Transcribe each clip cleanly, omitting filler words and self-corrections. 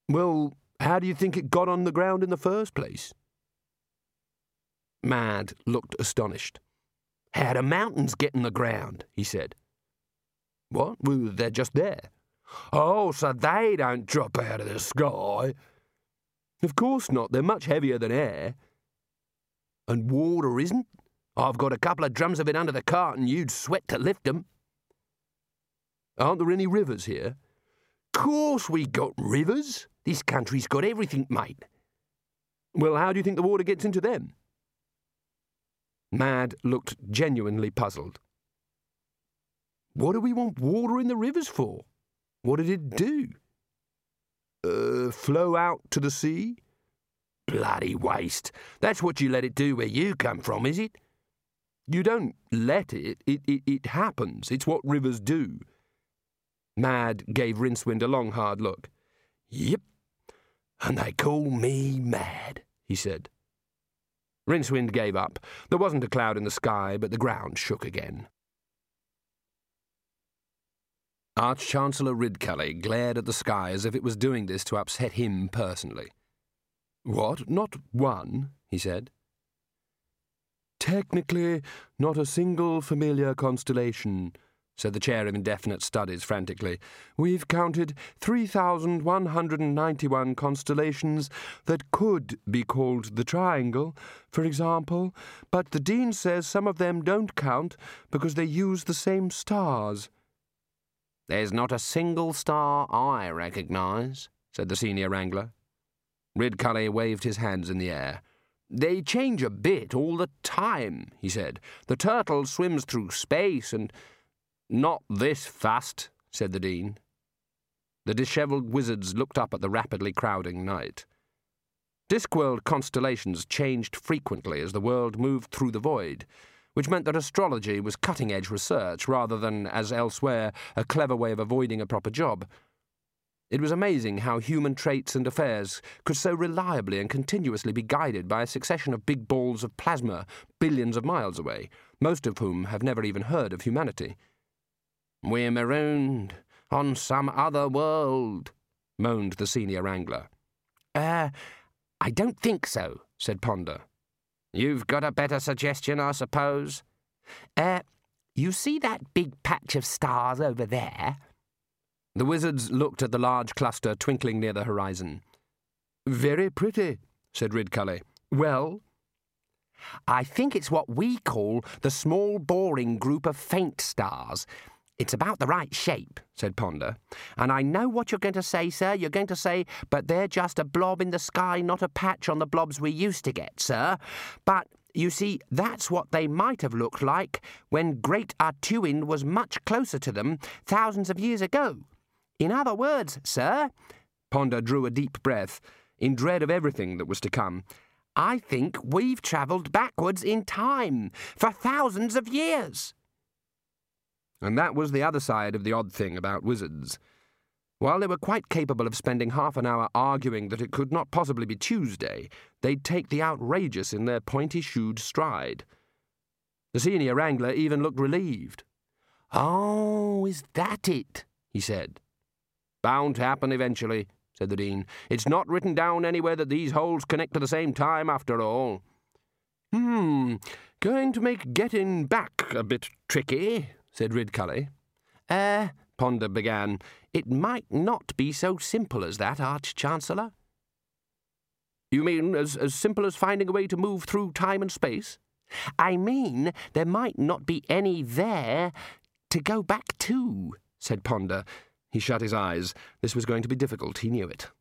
Well, how do you think it got on the ground in the first place? Mad looked astonished. How do mountains get in the ground? He said. What? Well, they're just there. Oh, so they don't drop out of the sky? Of course not. They're much heavier than air. And water isn't? I've got a couple of drums of it under the cart and you'd sweat to lift them. Aren't there any rivers here? Course we got rivers. This country's got everything, mate. Well, how do you think the water gets into them? Mad looked genuinely puzzled. What do we want water in the rivers for? What did it do? Flow out to the sea? Bloody waste. That's what you let it do where you come from, is it? You don't let it. It happens. It's what rivers do. Mad gave Rincewind a long, hard look. Yep. And they call me Mad, he said. Rincewind gave up. There wasn't a cloud in the sky, but the ground shook again. Arch-Chancellor Ridcully glared at the sky as if it was doing this to upset him personally. What? Not one, he said. Technically, not a single familiar constellation, said the Chair of Indefinite Studies frantically. We've counted 3,191 constellations that could be called the Triangle, for example, but the Dean says some of them don't count because they use the same stars. There's not a single star I recognise, said the Senior Wrangler. Ridcully waved his hands in the air. They change a bit all the time, he said. The turtle swims through space and... Not this fast, said the Dean. The dishevelled wizards looked up at the rapidly crowding night. Discworld constellations changed frequently as the world moved through the void, which meant that astrology was cutting-edge research rather than, as elsewhere, a clever way of avoiding a proper job. It was amazing how human traits and affairs could so reliably and continuously be guided by a succession of big balls of plasma billions of miles away, most of whom have never even heard of humanity. We're marooned on some other world, moaned the Senior Wrangler. I don't think so, said Ponder. You've got a better suggestion, I suppose? You see that big patch of stars over there? The wizards looked at the large cluster twinkling near the horizon. Very pretty, said Ridcully. Well? I think it's what we call the small boring group of faint stars. It's about the right shape, said Ponder. And I know what you're going to say, sir. You're going to say, but they're just a blob in the sky, not a patch on the blobs we used to get, sir. But, you see, that's what they might have looked like when Great Artuin was much closer to them thousands of years ago. In other words, sir, Ponder drew a deep breath, in dread of everything that was to come, I think we've travelled backwards in time for thousands of years. And that was the other side of the odd thing about wizards. While they were quite capable of spending half an hour arguing that it could not possibly be Tuesday, they'd take the outrageous in their pointy-shoed stride. The Senior Wrangler even looked relieved. Oh, is that it? He said. Bound to happen eventually, said the Dean. It's not written down anywhere that these holes connect to the same time after all. Going to make getting back a bit tricky, said Ridcully. Ponder began. It might not be so simple as that, Arch-Chancellor. You mean as simple as finding a way to move through time and space? I mean there might not be any there to go back to, said Ponder. He shut his eyes. This was going to be difficult, he knew it.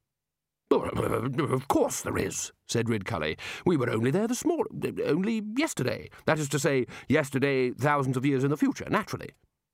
Of course there is, said Ridcully. We were only there only yesterday. That is to say, yesterday, thousands of years in the future, naturally.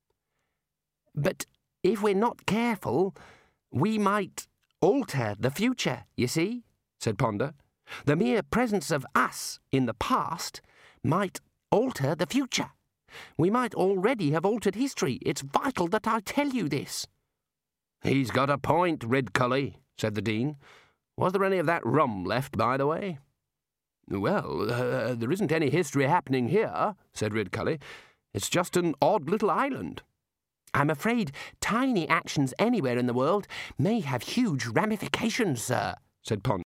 But if we're not careful, we might alter the future, you see, said Ponder. The mere presence of us in the past might alter the future. We might already have altered history. It's vital that I tell you this. He's got a point, Ridcully, said the Dean. Was there any of that rum left, by the way? Well, there isn't any history happening here, said Ridcully. It's just an odd little island. I'm afraid tiny actions anywhere in the world may have huge ramifications, sir, said Pond.